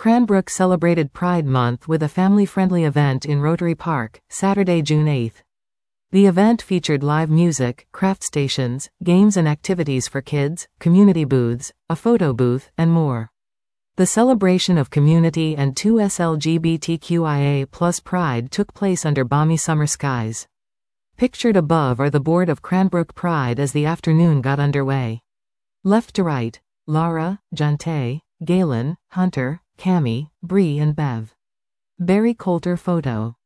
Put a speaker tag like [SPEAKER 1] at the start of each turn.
[SPEAKER 1] Cranbrook celebrated Pride Month with a family-friendly event in Rotary Park, Saturday, June 8. The event featured live music, craft stations, games and activities for kids, community booths, a photo booth, and more. The celebration of community and 2S LGBTQIA+ Pride took place under balmy summer skies. Pictured above are the board of Cranbrook Pride as the afternoon got underway. Left to right: Laura, Jante, Galen, Hunter, Cami, Bree and Bev. Barry Coulter photo.